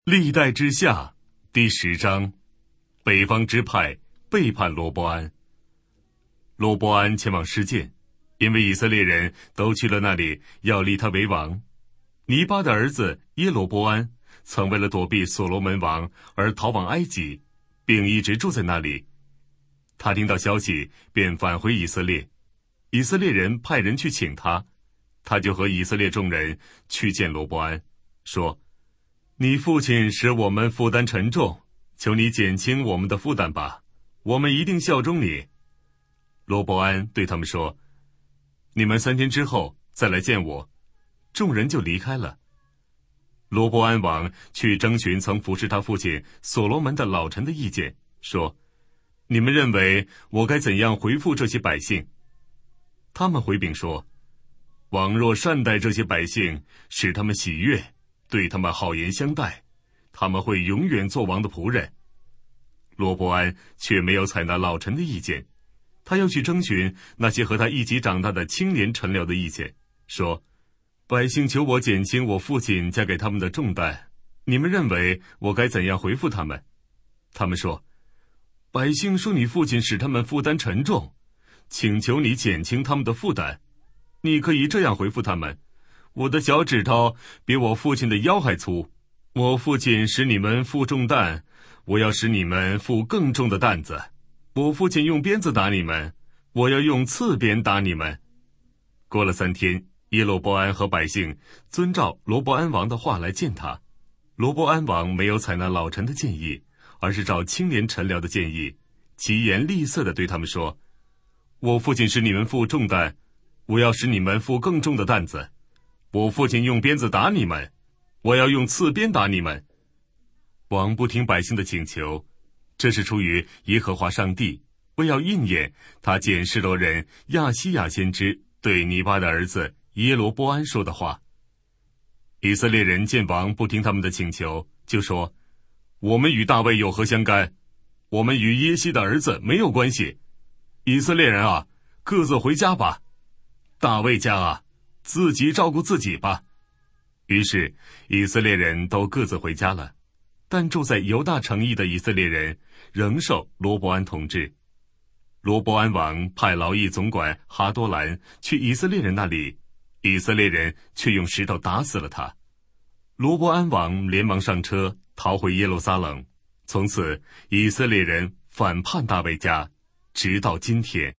历代之下第10章，北方支派背叛罗波安。罗波安前往示剑，因为以色列人都去了那里，要立他为王。尼巴的儿子耶罗波安曾为了躲避所罗门王而逃往埃及，并一直住在那里。他听到消息，便返回以色列。以色列人派人去请他，他就和以色列众人去见罗波安，说：你父亲使我们负担沉重，求你减轻我们的负担吧，我们一定效忠你。罗波安对他们说：你们3天之后再来见我。众人就离开了。罗波安王去征询曾服侍他父亲所罗门的老臣的意见，说：你们认为我该怎样回复这些百姓？他们回禀说：王若善待这些百姓，使他们喜悦，对他们好言相待，他们会永远做王的仆人。罗波安却没有采纳老臣的意见，他要去征询那些和他一起长大的青年臣僚的意见，说：百姓求我减轻我父亲加给他们的重担，你们认为我该怎样回复他们？他们说：百姓说你父亲使他们负担沉重，请求你减轻他们的负担。你可以这样回复他们：我的脚趾头比我父亲的腰还粗，我父亲使你们负重担，我要使你们负更重的担子。我父亲用鞭子打你们，我要用刺鞭打你们。过了3天，耶罗波安和百姓遵照罗波安王的话来见他。罗波安王没有采纳老臣的建议，而是照青年臣僚的建议，疾言厉色地对他们说：我父亲使你们负重担，我要使你们负更重的担子。我父亲用鞭子打你们，我要用刺鞭打你们。王不听百姓的请求，这是出于耶和华上帝，为要应验他拣示罗人亚西亚先知对尼巴的儿子耶罗波安说的话。以色列人见王不听他们的请求，就说：我们与大卫有何相干？我们与耶西的儿子没有关系。以色列人啊，各自回家吧。大卫家啊，自己照顾自己吧。于是以色列人都各自回家了，但住在犹大城邑的以色列人仍受罗波安统治。罗波安王派劳役总管哈多兰去以色列人那里，以色列人却用石头打死了他。罗波安王连忙上车逃回耶路撒冷，从此以色列人反叛大卫家，直到今天。